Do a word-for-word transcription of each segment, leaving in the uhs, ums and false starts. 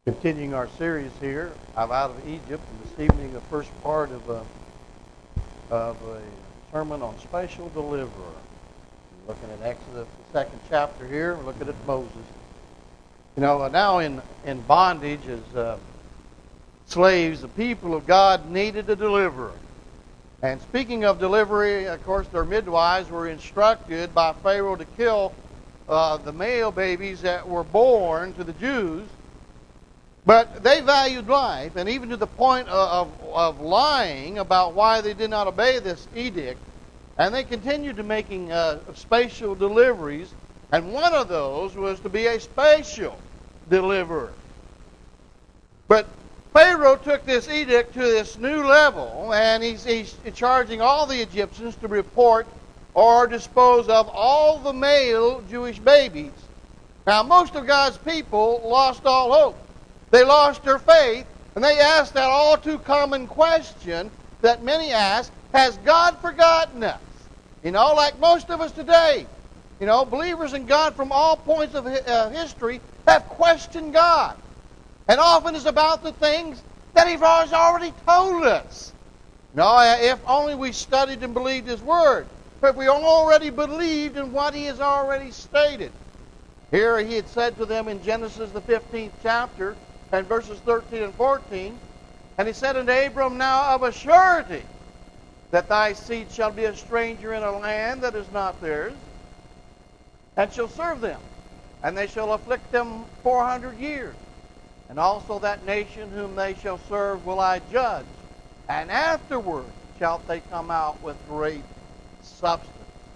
Continuing our series here of Out of Egypt, and this evening the first part of a, of a sermon on spatial deliverer. We're looking at Exodus, the second chapter here. We're looking at Moses. You know, now in, in bondage as uh, slaves, the people of God needed a deliverer. And speaking of delivery, of course, their midwives were instructed by Pharaoh to kill uh, the male babies that were born to the Jews. But they valued life, and even to the point of, of, of lying about why they did not obey this edict. And they continued to making uh, spatial deliveries, and one of those was to be a spatial deliverer. But Pharaoh took this edict to this new level, and he's, he's charging all the Egyptians to report or dispose of all the male Jewish babies. Now, most of God's people lost all hope. They lost their faith, and they asked that all too common question that many ask, has God forgotten us? You know, like most of us today. You know, believers in God from all points of uh, history have questioned God. And often it's about the things that He has already told us. No, if only we studied and believed His Word. But if we already believed in what He has already stated. Here He had said to them in Genesis the fifteenth chapter, and verses thirteen and fourteen, and He said unto Abram, now of a surety that thy seed shall be a stranger in a land that is not theirs, and shall serve them, and they shall afflict them four hundred years. And also that nation whom they shall serve will I judge, and afterward shalt they come out with great substance.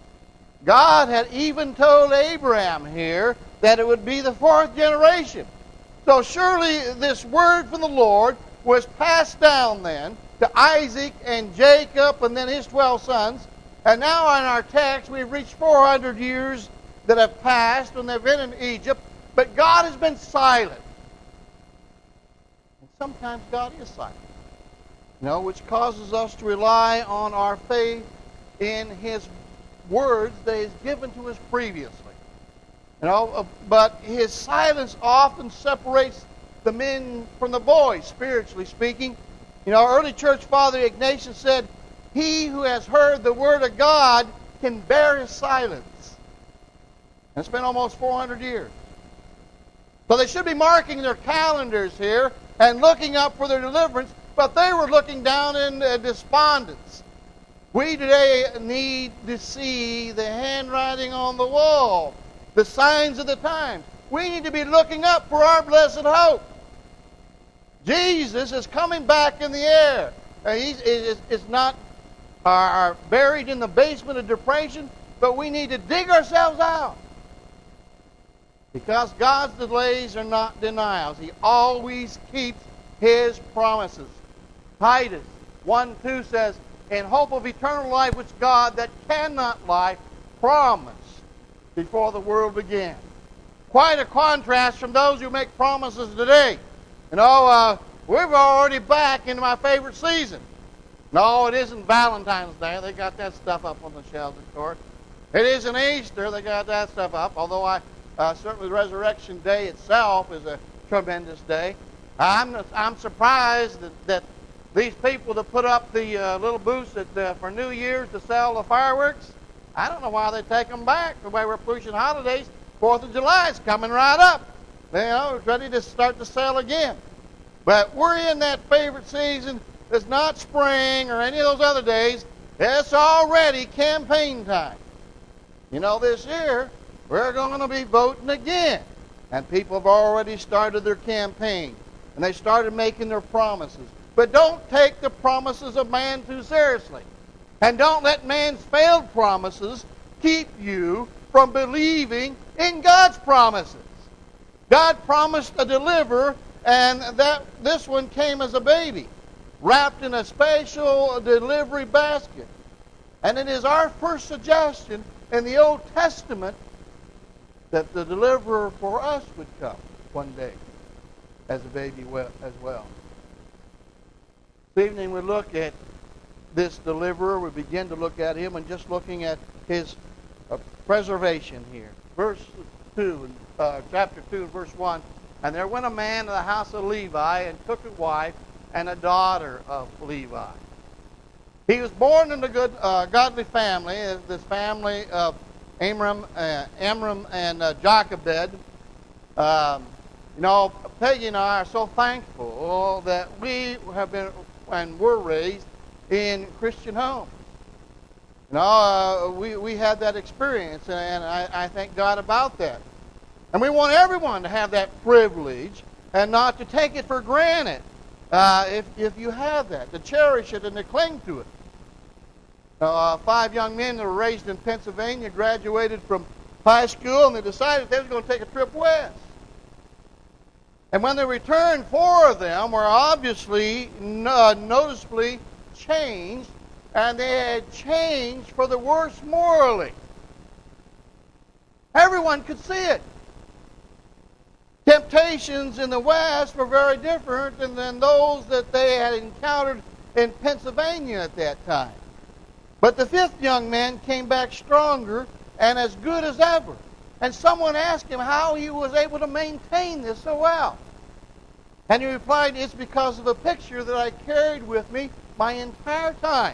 God had even told Abraham here that it would be the fourth generation. So surely this word from the Lord was passed down then to Isaac and Jacob and then his twelve sons. And now in our text we've reached four hundred years that have passed when they've been in Egypt. But God has been silent. And sometimes God is silent. You know, which causes us to rely on our faith in His words that He has given to us previously. You know, but His silence often separates the men from the boys, spiritually speaking. You know, early church father Ignatius said, he who has heard the word of God can bear his silence. And it's been almost four hundred years. So they should be marking their calendars here and looking up for their deliverance, but they were looking down in uh, despondence. We today need to see the handwriting on the wall, the signs of the times. We need to be looking up for our blessed hope. Jesus is coming back in the air. Uh, he's is, is not uh, buried in the basement of depression, but we need to dig ourselves out. Because God's delays are not denials. He always keeps His promises. Titus one two says, in hope of eternal life which God that cannot lie promised before the world began. Quite a contrast from those who make promises today. You know, uh, we're already back into my favorite season. No, it isn't Valentine's Day. They got that stuff up on the shelves, of course. It isn't Easter. They got that stuff up. Although I uh, certainly Resurrection Day itself is a tremendous day. I'm I'm surprised that, that these people that put up the uh, little booths at, uh, for New Year's to sell the fireworks, I don't know why they take them back. The way we're pushing holidays, Fourth of July is coming right up. You know, it's ready to start to sell again. But we're in that favorite season. It's not spring or any of those other days. It's already campaign time. You know, this year, we're going to be voting again. And people have already started their campaign. And they started making their promises. But don't take the promises of man too seriously. And don't let man's failed promises keep you from believing in God's promises. God promised a deliverer, and that this one came as a baby, wrapped in a special delivery basket. And it is our first suggestion in the Old Testament that the deliverer for us would come one day as a baby as well. This evening we look at this deliverer. We begin to look at him and just looking at his uh, preservation here. Verse two, uh, chapter two, verse one. And there went a man to the house of Levi and took a wife and a daughter of Levi. He was born in a good, uh, godly family, this family of Amram, uh, Amram and uh, Jochebed. Um, you know, Peggy and I are so thankful that we have been and were raised in Christian homes. You know, uh, we, we had that experience, and I, I thank God about that. And we want everyone to have that privilege and not to take it for granted uh, if, if you have that, to cherish it and to cling to it. Uh, five young men that were raised in Pennsylvania graduated from high school, and they decided they were going to take a trip west. And when they returned, four of them were obviously uh, noticeably changed, and they had changed for the worse morally. Everyone could see it. Temptations in the West were very different than, than those that they had encountered in Pennsylvania at that time. But the fifth young man came back stronger and as good as ever. And someone asked him how he was able to maintain this so well. And he replied, it's because of a picture that I carried with me my entire time.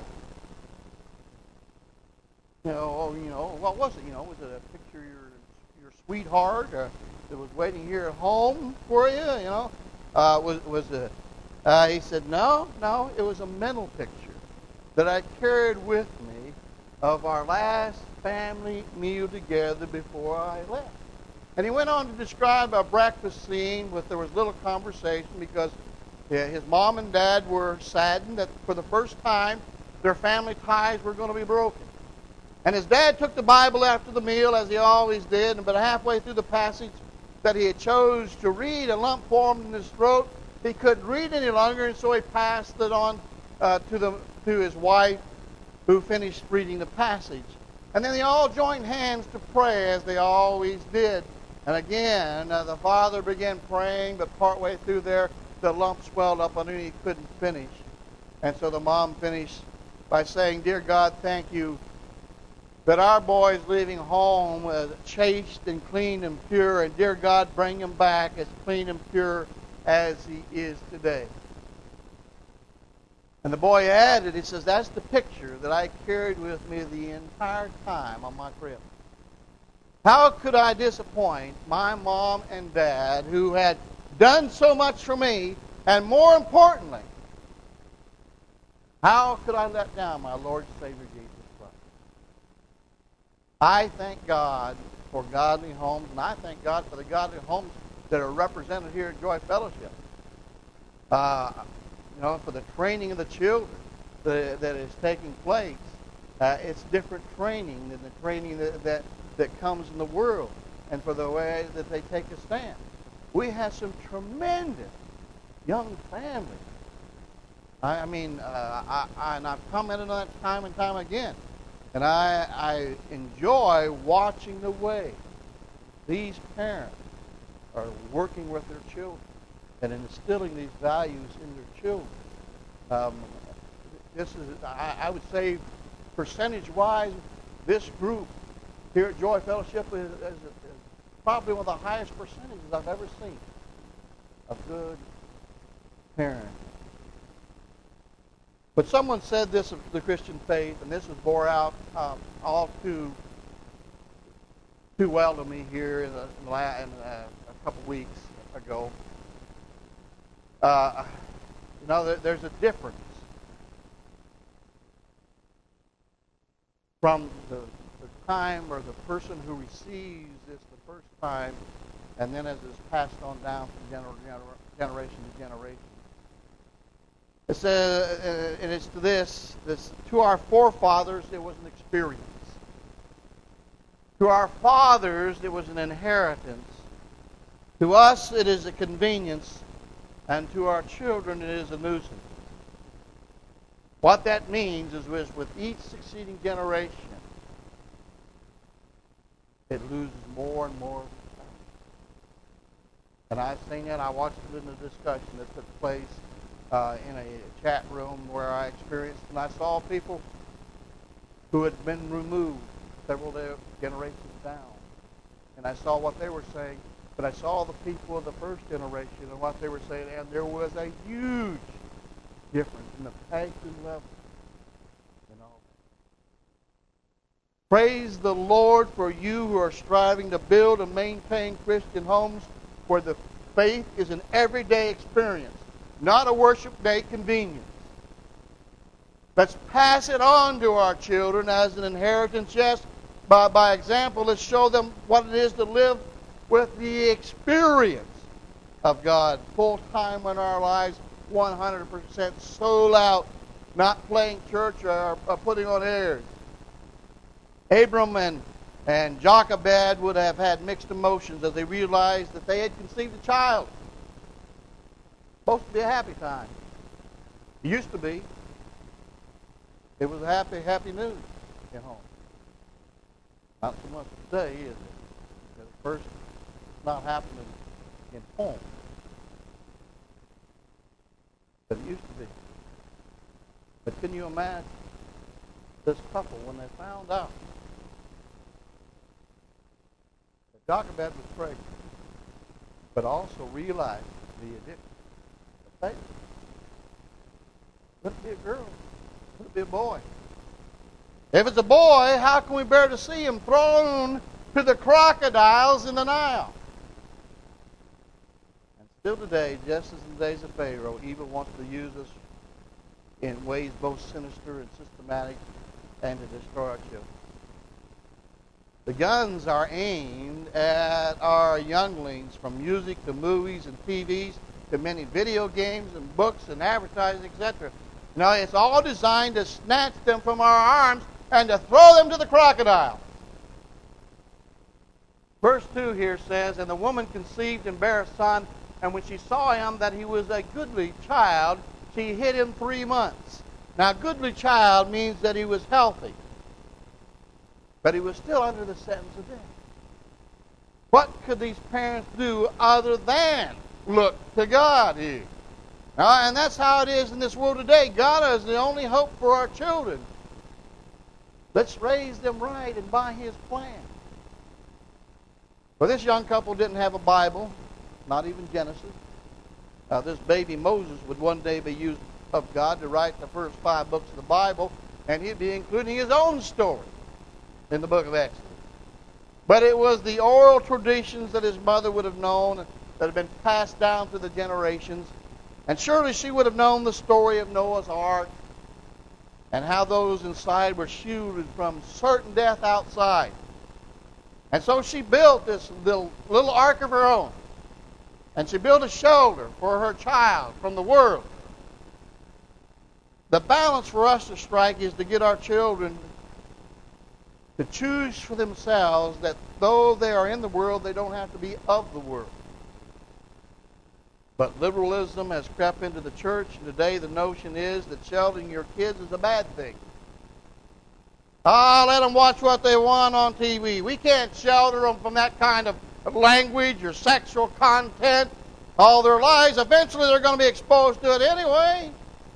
You know, oh, you know, what was it? You know, was it a picture of your, your sweetheart uh, that was waiting here at home for you? You know, uh, was was it? Uh, he said, no, no, it was a mental picture that I carried with me of our last family meal together before I left. And he went on to describe a breakfast scene where there was little conversation because his mom and dad were saddened that for the first time their family ties were going to be broken. And his dad took the Bible after the meal, as he always did, and but halfway through the passage that he had chose to read, a lump formed in his throat. He couldn't read any longer, and so he passed it on uh, to the to his wife, who finished reading the passage. And then they all joined hands to pray, as they always did. And again, uh, the father began praying, but partway through there, the lump swelled up and he couldn't finish. And so the mom finished by saying, Dear God, thank you that our boy is leaving home uh, chaste and clean and pure. And dear God, bring him back as clean and pure as he is today. And the boy added, he says, that's the picture that I carried with me the entire time on my trip. How could I disappoint my mom and dad who had done so much for me? And more importantly, how could I let down my Lord and Savior Jesus Christ? I thank God for godly homes, and I thank God for the godly homes that are represented here at Joy Fellowship. Uh, you know, for the training of the children that, that is taking place. Uh, it's different training than the training that, that that comes in the world, and for the way that they take a stand. We have some tremendous young families. I, I mean, uh, I, I, and I've commented on that time and time again, and I, I enjoy watching the way these parents are working with their children and instilling these values in their children. Um, this is, I, I would say, percentage-wise, this group here at Joy Fellowship is, is, is probably one of the highest percentages I've ever seen of good parents. But someone said this of the Christian faith, and this was bore out um, all too too well to me here in, a, in, a, in a, a couple weeks ago. Uh, you know, there, there's a difference from the time or the person who receives this the first time, and then as it's passed on down from gener- gener- generation to generation. It says, uh, and it's to this, this, to our forefathers it was an experience. To our fathers it was an inheritance. To us it is a convenience, and to our children it is a nuisance. What that means is with each succeeding generation, it loses more and more. And I've seen it. I watched it in the discussion that took place uh, in a chat room where I experienced, and I saw people who had been removed several generations down. And I saw what they were saying. But I saw the people of the first generation and what they were saying, and there was a huge difference in the passion level and all that. Praise the Lord for you who are striving to build and maintain Christian homes where the faith is an everyday experience, not a worship day convenience. Let's pass it on to our children as an inheritance. Yes, by, by example, let's show them what it is to live with the experience of God full time in our lives, one hundred percent sold out, not playing church or, or putting on airs. Abram and, and Jochebed would have had mixed emotions as they realized that they had conceived a child. Supposed to be a happy time. It used to be. It was a happy, happy news at home. Not so much today, is it? Because first, it's not happening in home. But it used to be. But can you imagine this couple when they found out that Jochebed was pregnant, but also realized the addiction of faith? Could it be a girl? Could it be a boy? If it's a boy, how can we bear to see him thrown to the crocodiles in the Nile? And still today, just as in the days of Pharaoh, evil wants to use us in ways both sinister and systematic and to destroy our children. The guns are aimed at our younglings, from music to movies and T Vs to many video games and books and advertising, et cetera. Now, it's all designed to snatch them from our arms and to throw them to the crocodile. Verse two here says, and the woman conceived and bare a son, and when she saw him that he was a goodly child, she hid him three months. Now, goodly child means that he was healthy, but he was still under the sentence of death. What could these parents do other than look to God here? Now, and that's how it is in this world today. God is the only hope for our children. Let's raise them right and by His plan. Well, this young couple didn't have a Bible, not even Genesis. Now, this baby Moses would one day be used of God to write the first five books of the Bible, and he'd be including his own story in the book of Exodus. But it was the oral traditions that his mother would have known that had been passed down through the generations. And surely she would have known the story of Noah's Ark and how those inside were shielded from certain death outside. And so she built this little, little ark of her own. And she built a shelter for her child from the world. The balance for us to strike is to get our children to choose for themselves that though they are in the world, they don't have to be of the world. But liberalism has crept into the church, and today the notion is that sheltering your kids is a bad thing. Ah, let them watch what they want on T V. We can't shelter them from that kind of language or sexual content all their lives. Eventually they're going to be exposed to it anyway.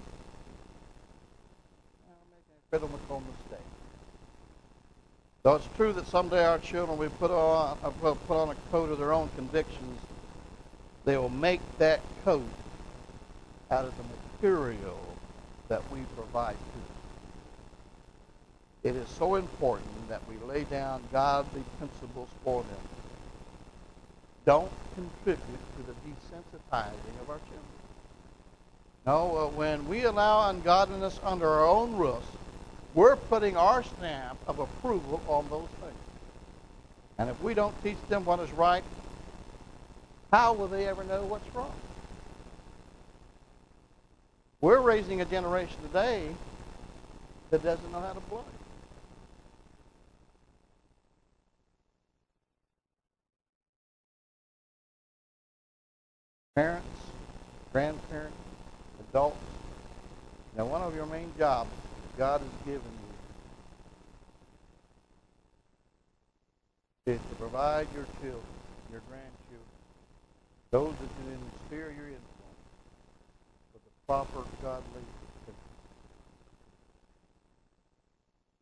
Critical mistake. Though it's true that someday our children will put on, put on a coat of their own convictions, they will make that coat out of the material that we provide to them. It is so important that we lay down godly principles for them. Don't contribute to the desensitizing of our children. No, uh, when we allow ungodliness under our own roofs, we're putting our stamp of approval on those things. And if we don't teach them what is right, how will they ever know what's wrong? We're raising a generation today that doesn't know how to play. Parents, grandparents, adults, now one of your main jobs that God has given you is to provide your children, your grandchildren, those that can inspire your influence with the proper godly principles.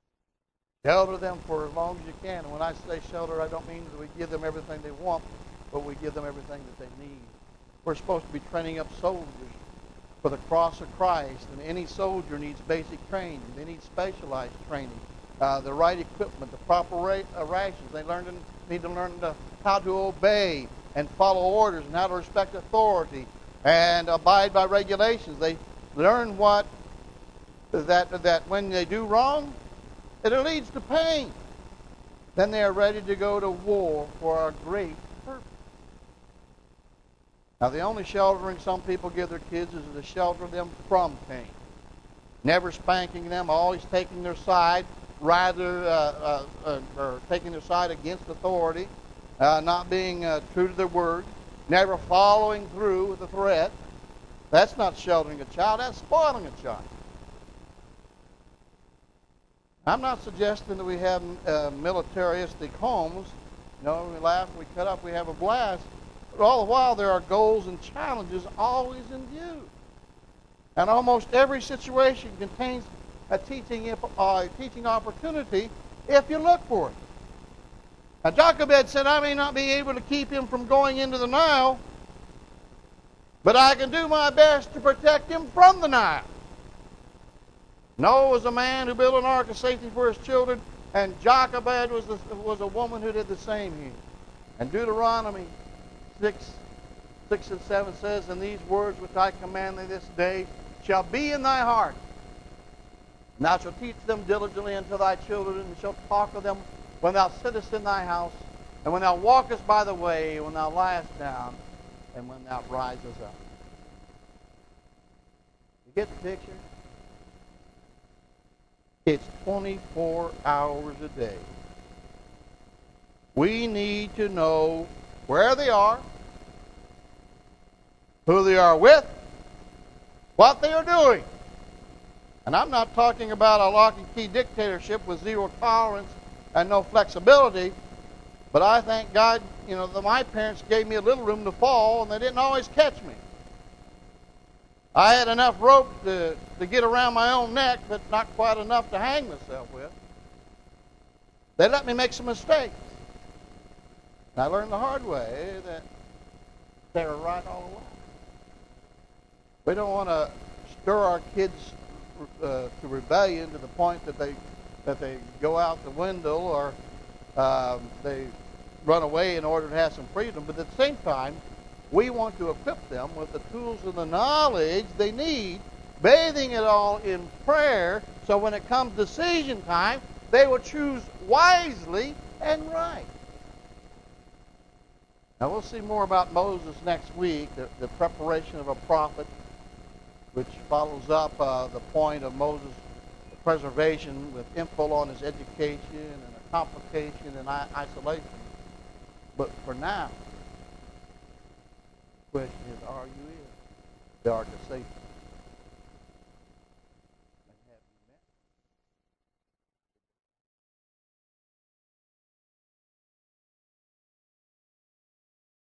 Shelter them for as long as you can. And when I say shelter, I don't mean that we give them everything they want, but we give them everything that they need. We're supposed to be training up soldiers for the cross of Christ, and any soldier needs basic training. They need specialized training, uh, the right equipment, the proper ra- uh, rations. They learn to, need to learn to, how to obey and follow orders, and how to respect authority and abide by regulations. They learn what that that when they do wrong, it leads to pain. Then they are ready to go to war for a great purpose. Now, the only sheltering some people give their kids is to shelter them from pain. Never spanking them, always taking their side, rather uh, uh, uh, or taking their side against authority, uh, not being uh, true to their word, never following through with a threat. That's not sheltering a child, that's spoiling a child. I'm not suggesting that we have uh, militaristic homes. You know, we laugh, we cut up, we have a blast. But all the while, there are goals and challenges always in view. And almost every situation contains a teaching, uh, teaching opportunity if you look for it. Now, Jochebed said, I may not be able to keep him from going into the Nile, but I can do my best to protect him from the Nile. Noah was a man who built an ark of safety for his children, and Jochebed was, the, was a woman who did the same here. And Deuteronomy six, six and seven says, and these words which I command thee this day shall be in thy heart. And thou shalt teach them diligently unto thy children, and shalt talk of them when thou sittest in thy house, and when thou walkest by the way, when thou liest down, and when thou risest up. You get the picture? It's twenty-four hours a day. We need to know where they are, who they are with, what they are doing. And I'm not talking about a lock and key dictatorship with zero tolerance and no flexibility, but I thank God, you know, that my parents gave me a little room to fall, and they didn't always catch me. I had enough rope to, to get around my own neck, but not quite enough to hang myself with. They let me make some mistakes. And I learned the hard way that they were right all along. We don't want to stir our kids uh, to rebellion to the point that they that they go out the window or um, they run away in order to have some freedom. But at the same time, we want to equip them with the tools and the knowledge they need, bathing it all in prayer, so when it comes decision time, they will choose wisely and right. Now, we'll see more about Moses next week, the, the preparation of a prophet, which follows up uh, the point of Moses' preservation with info on his education and a complication and isolation. But for now, the question is, are you in the ark of safety?